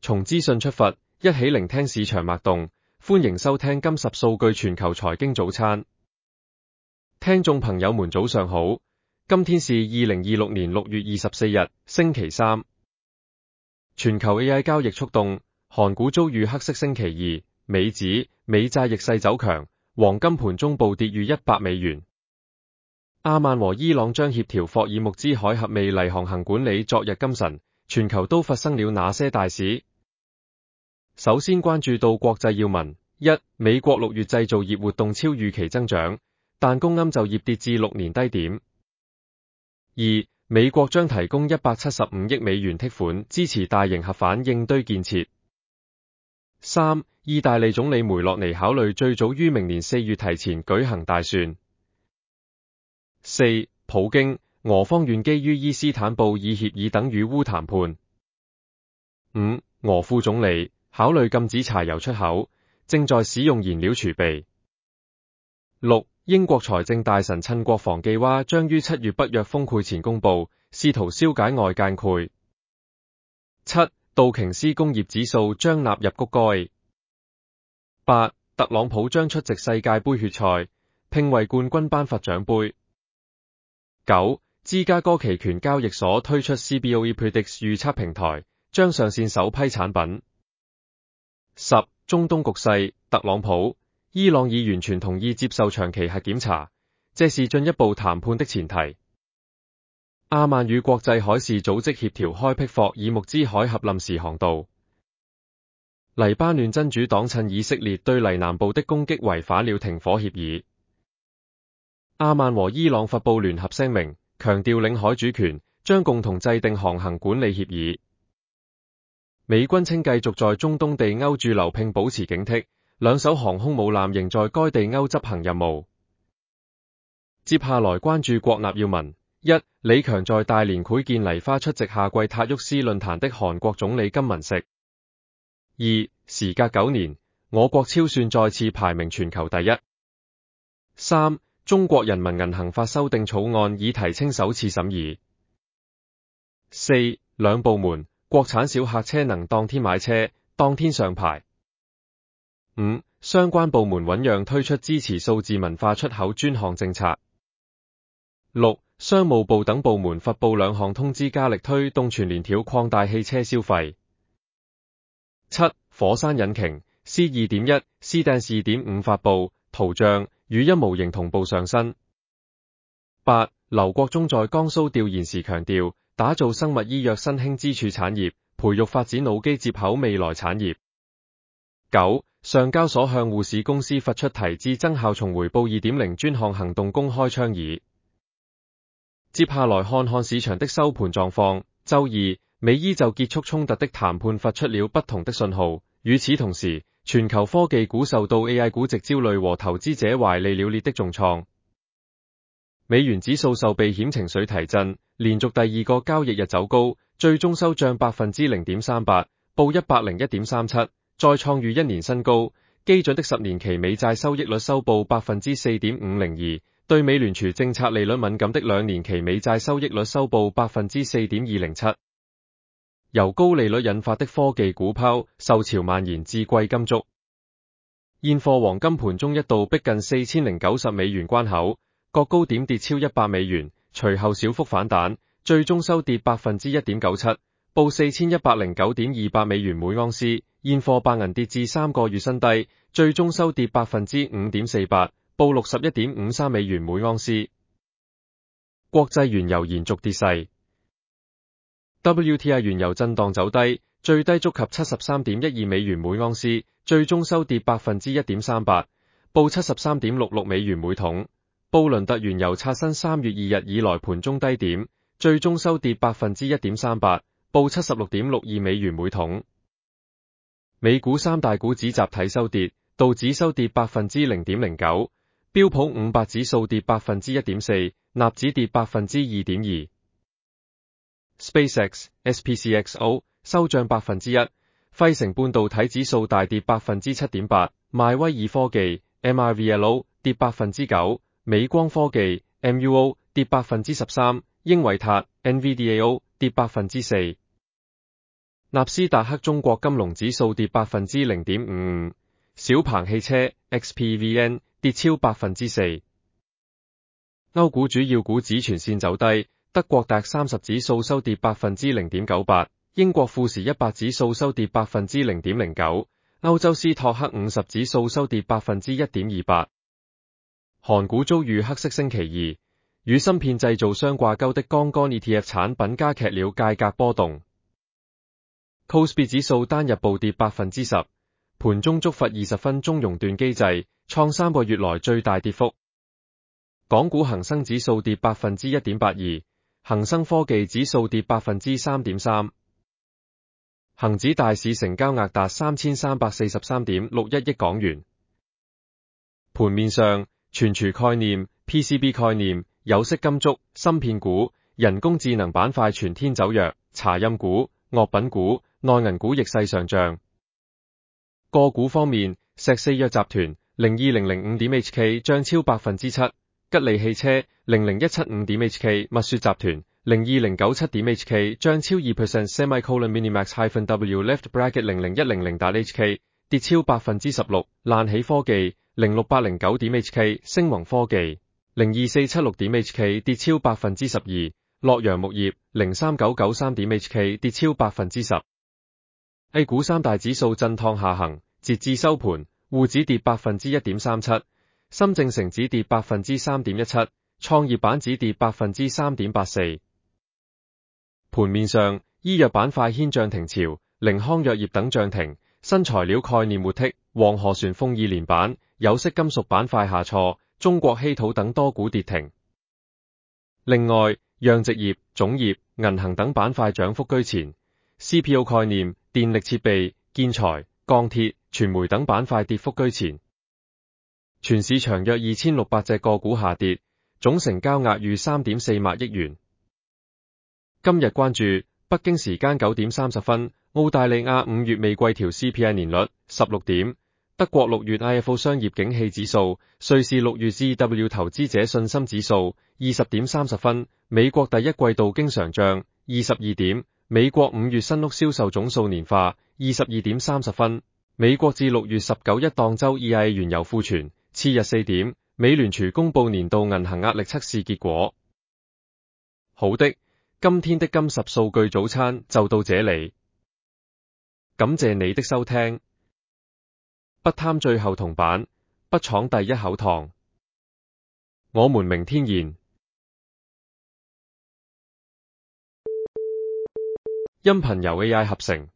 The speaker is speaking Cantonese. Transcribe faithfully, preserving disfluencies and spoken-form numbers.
從資訊出發，一起聆聽市場脈動。歡迎收聽今十數據全球財經早餐。聽眾朋友們早上好，今天是二零二六年六月二十四日，星期三。全球 A I 交易速動，韓股遭遇黑色星期二，美指、美債逆勢走強，黃金盤中暴跌逾一百美元。阿曼和伊朗將協調霍爾木茲海峽未嚟航行管理。昨日今晨，全球都發生了哪些大事？首先關注到國際要聞：一、美國六月製造業活動超預期增長，但工暗就業跌至六年低點。二、美國將提供一百七十五億美元貸款支持大型核反應堆建設。三、意大利總理梅洛尼考慮最早於明年四月提前舉行大選。四、普京、俄方願基於伊斯坦布爾協議等與烏談判。五、俄副總理考慮禁止柴油出口，正在使用燃料儲備。六、英國財政大臣趁國防伎娃將於七月北約峰會前公布，試圖消解外界誤。七、道瓊斯工業指數將納入谷蓋。八、特朗普將出席世界盃決賽，並為冠軍頒發獎盃。九、芝加哥期權交易所推出 C B O E Predicts 預測平台，將上線首批產品。十、中東局勢，特朗普、伊朗已完全同意接受長期核檢查，這是進一步談判的前提。阿曼與國際海事組織協調開闢霍爾木茲海峽臨時航道。黎巴嫩真主黨趁以色列對黎南部的攻擊違反了停火協議。阿曼和伊朗發布聯合聲明，強調領海主權，將共同制定航行管理協議。美軍稱繼續在中東地歐駐留並保持警惕，兩艘航空母艦仍在該地歐執行任務。接下來關注國納要聞：一、李強在大連會見黎花出席夏季塔沃斯論壇的韓國總理金文錫。二、時隔九年，我國超算再次排名全球第一。三、中國人民銀行法修訂草案已提稱首次審議。四、兩部門，國產小客車能當天買車，當天上牌。五、相關部門醞釀推出支持數字文化出口專項政策。六、商務部等部門發布兩項通知，加力推動全連條擴大汽車消費。七、火山引擎 C 二點一、C Dance 二點五發布，圖像、語音模型同步上新。八、劉國中在江蘇調研時強調，打造生物醫藥新興支柱產業，培育發展腦機接口未來產業。九、上交所向護士公司發出提質增效重回報 二點零 專項行動公開倡議。接下來看看市場的收盤狀況。周二，美伊就結束衝突的談判發出了不同的信號。與此同時，全球科技股受到 A I 估值焦慮和投資者懷利了裂的重創。美元指數受避險情緒提振，連續第二個交易日走高，最終收漲百分之零點三八，報一百零一點三七，再創逾一年新高。基準的十年期美債收益率收報百分之四點五零二，對美聯儲政策利率敏感的兩年期美債收益率收報百分之四點二零七。由高利率引發的科技股拋售潮蔓延至貴金屬。現貨黃金盤中一度逼近四千零九十美元關口，各高點跌超一百美元，隨後小幅反彈，最終收跌百分之一點九七，報四千一百零九點二百美元每盎司。現貨白銀跌至三個月新低，最終收跌百分之五點四八，報六十一點五三美元每盎司。國際原油延續跌勢。W T I 原油震盪走低，最低觸及七十三點一二美元每盎司，最終收跌百分之一點三八，報七十三點六六美元每桶。布倫特原油刷新三月二日以來盤中低點，最終收跌百分之一點三八，報七十六點六二美元每桶。美股三大股指集體收跌，道指收跌百分之零點零九，標普五百指數跌百分之一點四，納指跌百分之二點二。SpaceX S P C X O 收漲百分之一，費城半導體指數大跌百分之七點八，邁威爾科技 M I V L O 跌百分之九，美光科技 M U O 跌百分之十三，英偉達 N V D A O 跌百分之四。納納斯達克中國金龍指數跌百分之零點五五，小鵬汽車 X P V N 跌超百分之四。歐股主要股指全線走低，德國 D A X 三十指數收跌百分之零點九八，英國富時一百指數收跌百分之零點零九，歐洲斯托克五十指數收跌百分之一點二八。韓股遭遇黑色星期二，與芯片製造商掛鈎的槓桿 E T F 產品加劇了價格波動。C O S P I 指數單日暴跌百分之十，盤中觸發二十分鐘熔斷機制，創三個月來最大跌幅。港股恒生指數跌百分之一點八二，恒生科技指數跌百分之三點三。恒指大市成交額達三千三百四十三點六一億港元。盤面上，存儲概念、P C B 概念、有色金屬、芯片股、人工智能板塊全天走弱，茶飲股、惡品股、內銀股逆勢上漲。個股方面，石四藥集團零二零零五點 H K 漲超百分之七，吉利汽車零零一七五點 H K， 蜜雪集團零二零九七點 H K 漲超二 percent semicolon minimax hyphen w left bracket 零零一零零打 H K 跌超百分之十六，爛起科技零六八零九點 H K， 星宏科技零二四七六點 H K 跌超百分之十二，洛陽木業零三九九三點 H K 跌超百分之十。A 股三大指數震盪下行，截至收盤，滬指跌百分之一點三七，深證成指跌百分之三點一七，創業板指跌百分之三點八四。盤面上，醫藥板塊牽漲停潮，寧康藥業等漲停，新材料概念活剔，黃河旋風二連板，有色金屬板塊下挫，中國稀土等多股跌停。另外，養殖業、種業、銀行等板塊漲幅居前 ，C P O 概念、電力設備、建材、鋼鐵、傳媒等板塊跌幅居前。全市場約二千六百隻個股下跌，總成交額逾三點四萬億元。今日關注北京時間九點三十分，澳大利亞五月未季調 C P I 年率十六點，德國六月 I F O 商業景氣指數，瑞士六月 J W 投資者信心指數二十點三十分，美國第一季度經常賬二十二點，美國五月新屋銷售總數年化二十二點三十分，美國至六月十九一當周 E I A 原油庫存次日四點，美聯儲公布年度銀行壓力測試結果。好的，今天的金十數據早餐就到這裡，感謝你的收聽。不貪最後銅板，不闖第一口糖。我們明天見。音頻由 A I 合成。